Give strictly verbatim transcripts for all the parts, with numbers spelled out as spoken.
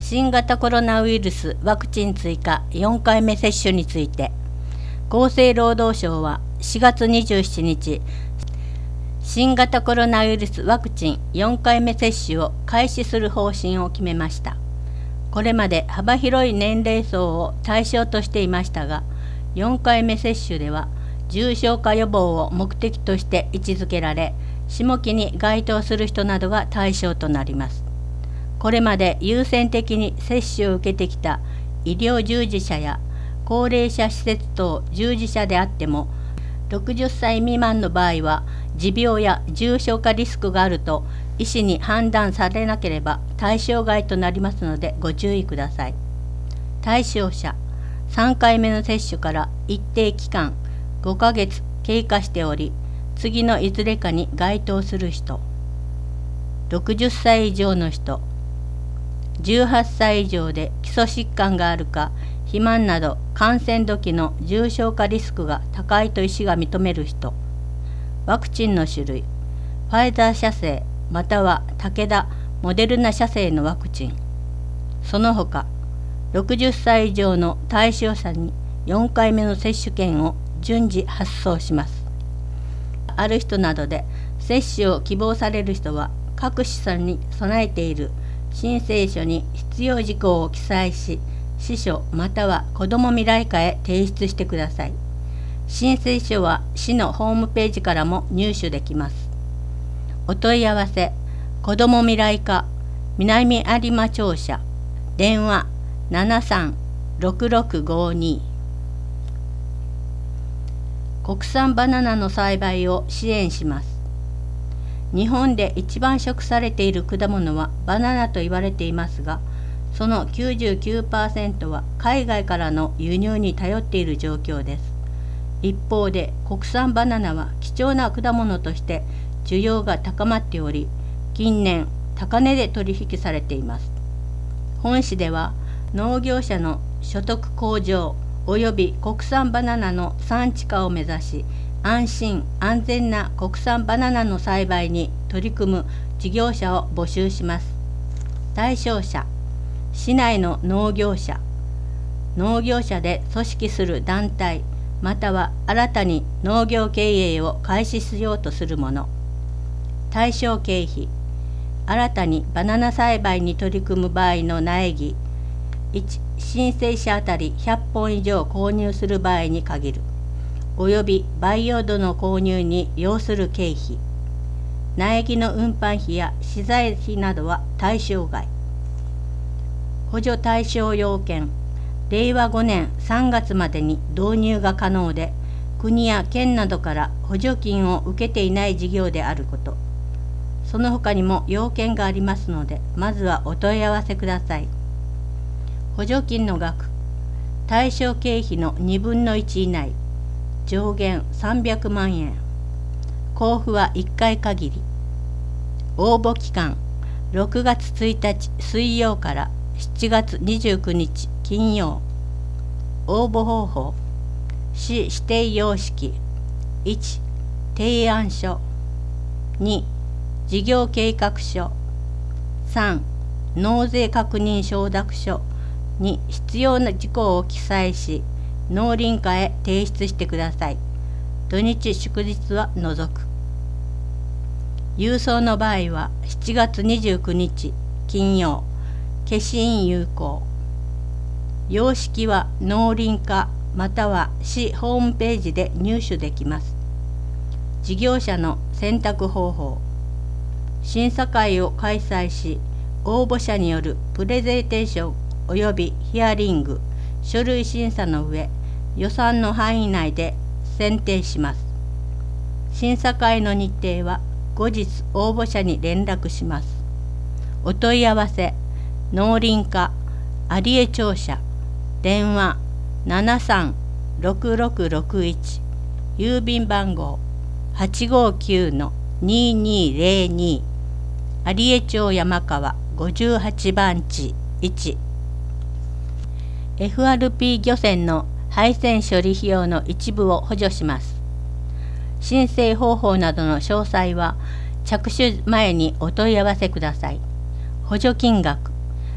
新型コロナウイルスワクチン追加よんかいめ接種について、厚生労働省はしがつにじゅうしちにち、新型コロナウイルスワクチンよんかいめ接種を開始する方針を決めました。これまで幅広い年齢層を対象としていましたが、よんかいめ接種では重症化予防を目的として位置づけられ、下期に該当する人などが対象となります。これまで優先的に接種を受けてきた医療従事者や高齢者施設等従事者であっても、ろくじゅっさい未満の場合は持病や重症化リスクがあると医師に判断されなければ対象外となりますのでご注意ください。対象者、さんかいめの接種から一定期間ごかげつ経過しており、次のいずれかに該当する人、ろくじゅっさい以上の人、じゅうはっさい以上で基礎疾患があるか、肥満など感染時の重症化リスクが高いと医師が認める人、ワクチンの種類、ファイザー社製または武田、モデルナ社製のワクチン、その他ろくじゅっさい以上の対象者によんかいめの接種券を順次発送します。ある人などで接種を希望される人は、各市村に備えている申請書に必要事項を記載し、市所または子ども未来課へ提出してください。申請書は市のホームページからも入手できます。お問い合わせ、子ども未来課南有馬庁舎、電話 ななさんろくろくごに。国産バナナの栽培を支援します。日本で一番食されている果物はバナナと言われていますが、その きゅうじゅうきゅうパーセント は海外からの輸入に頼っている状況です。一方で国産バナナは貴重な果物として需要が高まっており、近年高値で取引されています。本市では農業者の所得向上および国産バナナの産地化を目指し、安心安全な国産バナナの栽培に取り組む事業者を募集します。対象者、市内の農業者、農業者で組織する団体、または新たに農業経営を開始しようとする者。対象経費、新たにバナナ栽培に取り組む場合の苗木、いち申請者あたりひゃっぽん以上購入する場合に限る、および培養土の購入に要する経費、苗木の運搬費や資材費などは対象外。補助対象要件、れいわごねんさんがつまでに導入が可能で、国や県などから補助金を受けていない事業であること。その他にも要件がありますので、まずはお問い合わせください。補助金の額、対象経費のにぶんのいち以内、上限さんびゃくまんえん、交付はいっかい限り。応募期間、ろくがつついたち水曜からしちがつにじゅうくにち金曜。応募方法、市指定様式、いち提案書、に事業計画書、さん納税確認承諾書に必要な事項を記載し、農林課へ提出してください。土日祝日は除く。郵送の場合はしちがつにじゅうくにち金曜、消印有効。様式は農林課または市ホームページで入手できます。事業者の選択方法、審査会を開催し、応募者によるプレゼンテーションおよびヒアリング、書類審査の上、予算の範囲内で選定します。審査会の日程は後日応募者に連絡します。お問い合わせ、農林課有江庁舎、電話 ななさんろくろくろくいち、郵便番号 はちごきゅうのににぜろに、有江町山川ごじゅうはちばんちいち。エフアールピー 漁船の配線処理費用の一部を補助します。申請方法などの詳細は着手前にお問い合わせください。補助金額、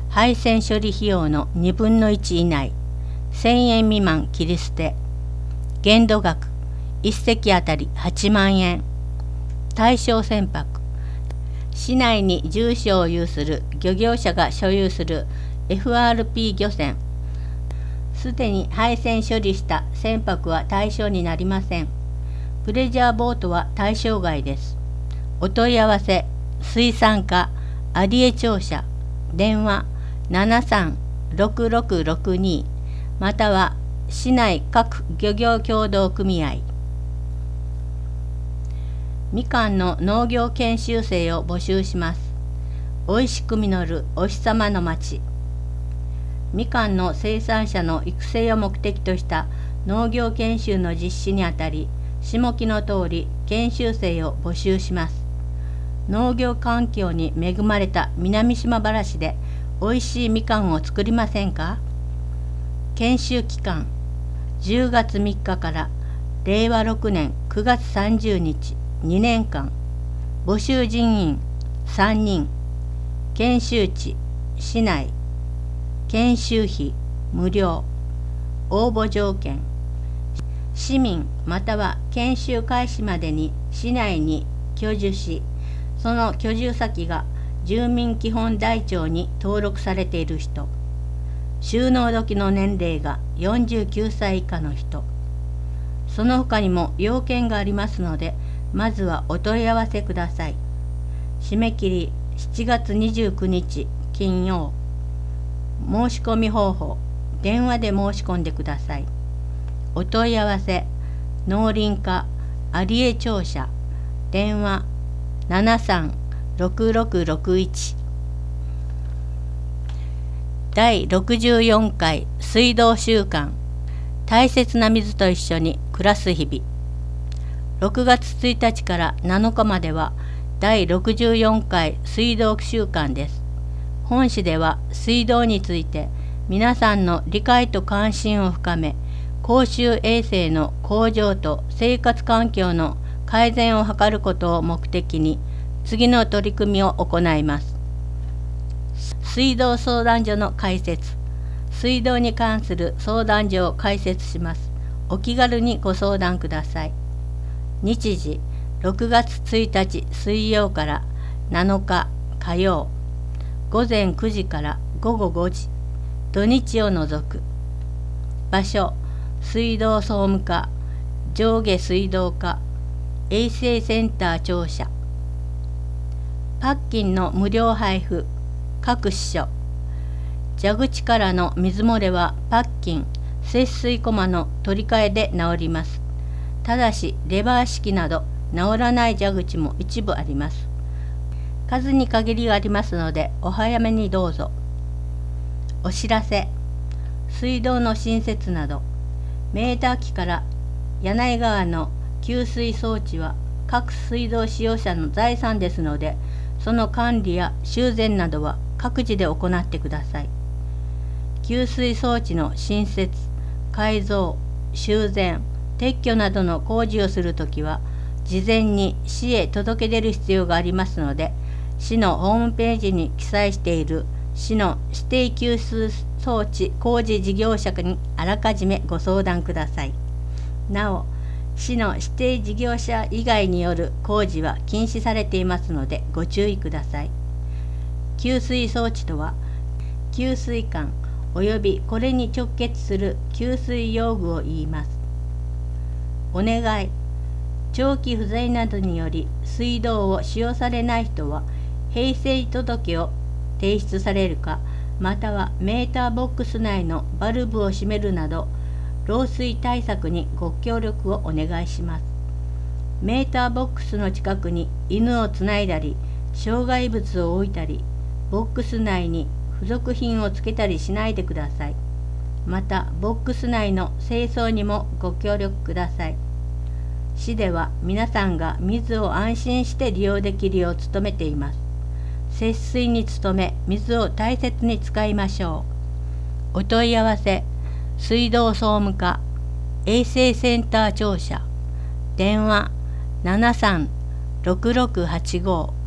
配線処理費用のにぶんのいち以内、せんえん未満切り捨て。限度額いっ隻あたりはちまんえん。対象船舶、市内に住所を有する漁業者が所有する エフアールピー 漁船。すでに配線処理した船舶は対象になりません。プレジャーボートは対象外です。お問い合わせ、水産課有江庁舎、電話ななさんろくろくろくにまたは市内各漁業協同組合。みかんの農業研修生を募集します。おいしく実るお日様の町。みかんの生産者の育成を目的とした農業研修の実施にあたり、下記の通り研修生を募集します。農業環境に恵まれた南島原市でおいしいみかんを作りませんか？研修期間じゅうがつみっかかられいわろくねんくがつさんじゅうにちにねんかん。募集人員さんにん。研修地市内。研修費無料。応募条件、市民または研修開始までに市内に居住し、その居住先が住民基本台帳に登録されている人。就農時の年齢がよんじゅうきゅうさい以下の人。その他にも要件がありますので、まずはお問い合わせください。締め切りしちがつにじゅうくにち金曜。申し込み方法、電話で申し込んでください。お問い合わせ、農林課有江庁舎、電話ななさんろくろくろくいち。だいろくじゅうよんかい水道週間、大切な水と一緒に暮らす日々。ろくがつついたちからなのかまではだいろくじゅうよんかい水道週間です。本誌では水道について皆さんの理解と関心を深め、公衆衛生の向上と生活環境の改善を図ることを目的に次の取り組みを行います。水道相談所の開設。水道に関する相談所を開設します。お気軽にご相談ください。日時ろくがつついたち水曜からなのか火曜、ごぜんくじからごごごじ、土日を除く。場所、水道総務課上下水道課衛生センター庁舎。パッキンの無料配布、各支所。蛇口からの水漏れはパッキン、節水コマの取り替えで治ります。ただしレバー式など治らない蛇口も一部あります。数に限りがありますのでお早めにどうぞ。お知らせ、水道の新設など、メーター機から柳井川の給水装置は各水道使用者の財産ですので、その管理や修繕などは各自で行ってください。給水装置の新設、改造、修繕、撤去などの工事をするときは、事前に市へ届け出る必要がありますので、市のホームページに記載している市の指定給水装置工事事業者にあらかじめご相談ください。なお、市の指定事業者以外による工事は禁止されていますのでご注意ください。給水装置とは、給水管およびこれに直結する給水用具を言います。お願い。長期不在などにより水道を使用されない人は、平成届を提出されるか、またはメーターボックス内のバルブを閉めるなど、漏水対策にご協力をお願いします。メーターボックスの近くに犬をつないだり、障害物を置いたり、ボックス内に付属品をつけたりしないでください。また、ボックス内の清掃にもご協力ください。市では皆さんが水を安心して利用できるよう努めています。節水に努め、水を大切に使いましょう。お問い合わせ、水道総務課衛生センター庁舎、電話ななさんろくろくはちご。